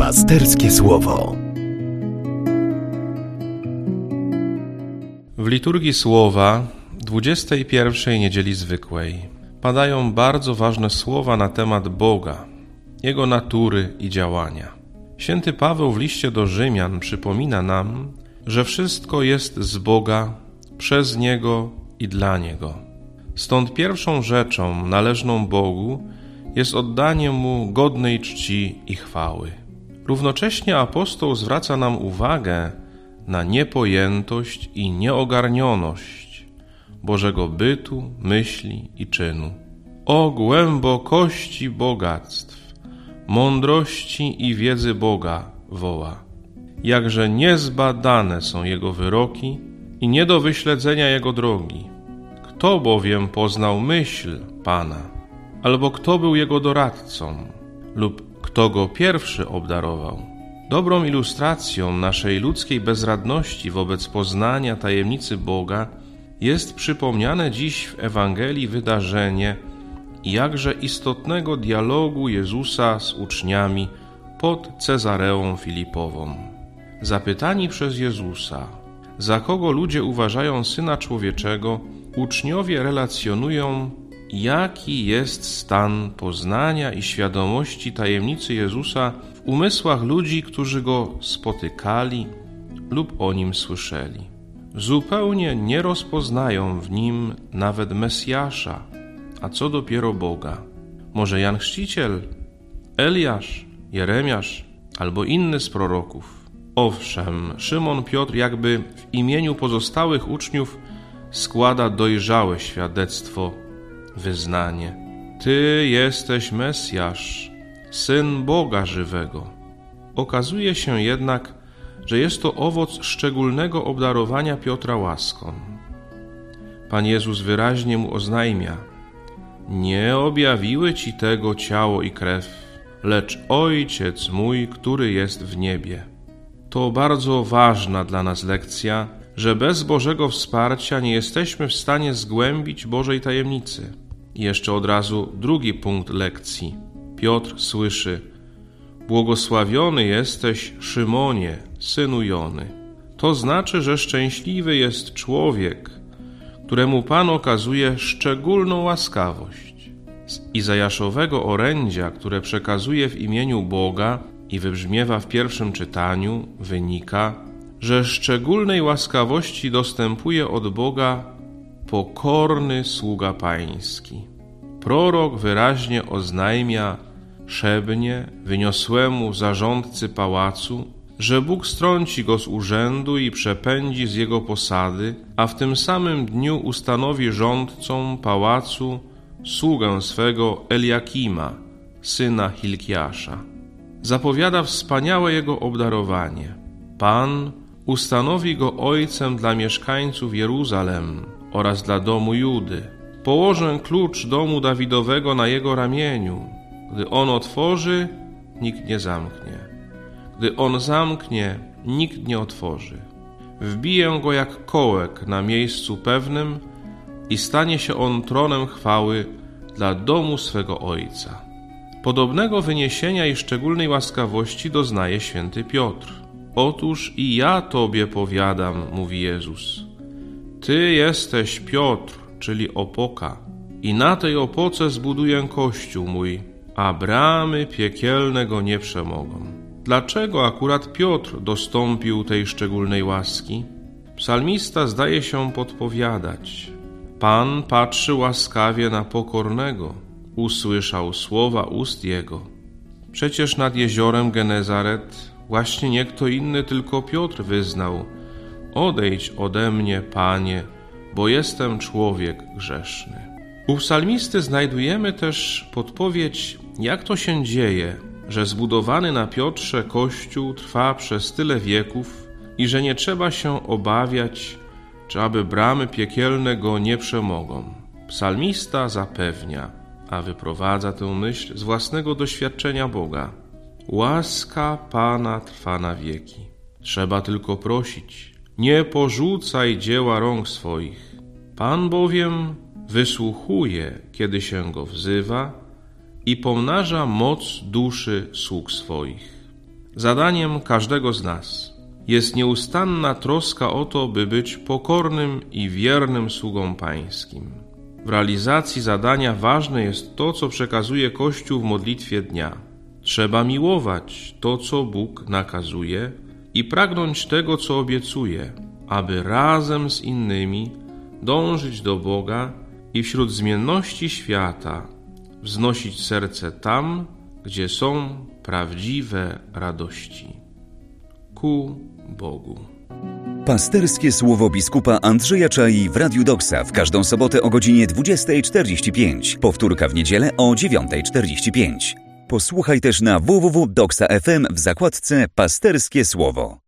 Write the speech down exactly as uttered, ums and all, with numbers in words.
Pasterskie Słowo. W liturgii Słowa dwudziestej pierwszej Niedzieli Zwykłej padają bardzo ważne słowa na temat Boga, Jego natury i działania. Święty Paweł w liście do Rzymian przypomina nam, że wszystko jest z Boga, przez Niego i dla Niego. Stąd pierwszą rzeczą należną Bogu jest oddanie Mu godnej czci i chwały. Równocześnie apostoł zwraca nam uwagę na niepojętość i nieogarnioność Bożego bytu, myśli i czynu. O głębokości bogactw, mądrości i wiedzy Boga woła. Jakże niezbadane są Jego wyroki i nie do wyśledzenia Jego drogi. Kto bowiem poznał myśl Pana, albo kto był Jego doradcą, lub kto Go pierwszy obdarował? Dobrą ilustracją naszej ludzkiej bezradności wobec poznania tajemnicy Boga jest przypomniane dziś w Ewangelii wydarzenie jakże istotnego dialogu Jezusa z uczniami pod Cezareą Filipową. Zapytani przez Jezusa, za kogo ludzie uważają Syna Człowieczego, uczniowie relacjonują, jaki jest stan poznania i świadomości tajemnicy Jezusa w umysłach ludzi, którzy Go spotykali lub o Nim słyszeli. Zupełnie nie rozpoznają w Nim nawet Mesjasza, a co dopiero Boga. Może Jan Chrzciciel, Eliasz, Jeremiasz albo inny z proroków. Owszem, Szymon Piotr jakby w imieniu pozostałych uczniów składa dojrzałe świadectwo, wyznanie. Ty jesteś Mesjasz, Syn Boga żywego. Okazuje się jednak, że jest to owoc szczególnego obdarowania Piotra łaską. Pan Jezus wyraźnie mu oznajmia: nie objawiły ci tego ciało i krew, lecz Ojciec mój, który jest w niebie. To bardzo ważna dla nas lekcja, że bez Bożego wsparcia nie jesteśmy w stanie zgłębić Bożej tajemnicy. I jeszcze od razu drugi punkt lekcji. Piotr słyszy: błogosławiony jesteś, Szymonie, synu Jony. To znaczy, że szczęśliwy jest człowiek, któremu Pan okazuje szczególną łaskawość. Z Izajaszowego orędzia, które przekazuje w imieniu Boga i wybrzmiewa w pierwszym czytaniu, wynika, że szczególnej łaskawości dostępuje od Boga pokorny sługa Pański. Prorok wyraźnie oznajmia szebnie, wyniosłemu zarządcy pałacu, że Bóg strąci go z urzędu i przepędzi z jego posady, a w tym samym dniu ustanowi rządcą pałacu sługę swego Eliakima, syna Hilkiasza. Zapowiada wspaniałe jego obdarowanie. Pan ustanowi go ojcem dla mieszkańców Jeruzalem oraz dla domu Judy. Położę klucz domu Dawidowego na jego ramieniu. Gdy on otworzy, nikt nie zamknie. Gdy on zamknie, nikt nie otworzy. Wbiję go jak kołek na miejscu pewnym i stanie się on tronem chwały dla domu swego ojca. Podobnego wyniesienia i szczególnej łaskawości doznaje święty Piotr. Otóż i ja Tobie powiadam, mówi Jezus. Ty jesteś Piotr, czyli opoka, i na tej opoce zbuduję Kościół mój, a bramy piekielne go nie przemogą. Dlaczego akurat Piotr dostąpił tej szczególnej łaski? Psalmista zdaje się podpowiadać. Pan patrzy łaskawie na pokornego, usłyszał słowa ust jego. Przecież nad jeziorem Genezaret właśnie nie kto inny, tylko Piotr wyznał: odejdź ode mnie, Panie, bo jestem człowiek grzeszny. U psalmisty znajdujemy też podpowiedź, jak to się dzieje, że zbudowany na Piotrze Kościół trwa przez tyle wieków i że nie trzeba się obawiać, czy aby bramy piekielne go nie przemogą. Psalmista zapewnia, a wyprowadza tę myśl z własnego doświadczenia Boga. Łaska Pana trwa na wieki. Trzeba tylko prosić. Nie porzucaj dzieła rąk swoich. Pan bowiem wysłuchuje, kiedy się go wzywa i pomnaża moc duszy sług swoich. Zadaniem każdego z nas jest nieustanna troska o to, by być pokornym i wiernym sługą Pańskim. W realizacji zadania ważne jest to, co przekazuje Kościół w modlitwie dnia. Trzeba miłować to, co Bóg nakazuje i pragnąć tego, co obiecuje, aby razem z innymi dążyć do Boga i wśród zmienności świata wznosić serce tam, gdzie są prawdziwe radości. Ku Bogu. Pasterskie słowo biskupa Andrzeja Czai w Radiu Doksa w każdą sobotę o godzinie dwudziestej czterdzieści pięć. Powtórka w niedzielę o dziewiątej czterdzieści pięć. Posłuchaj też na w w w kropka doksa kropka f m w zakładce Pasterskie Słowo.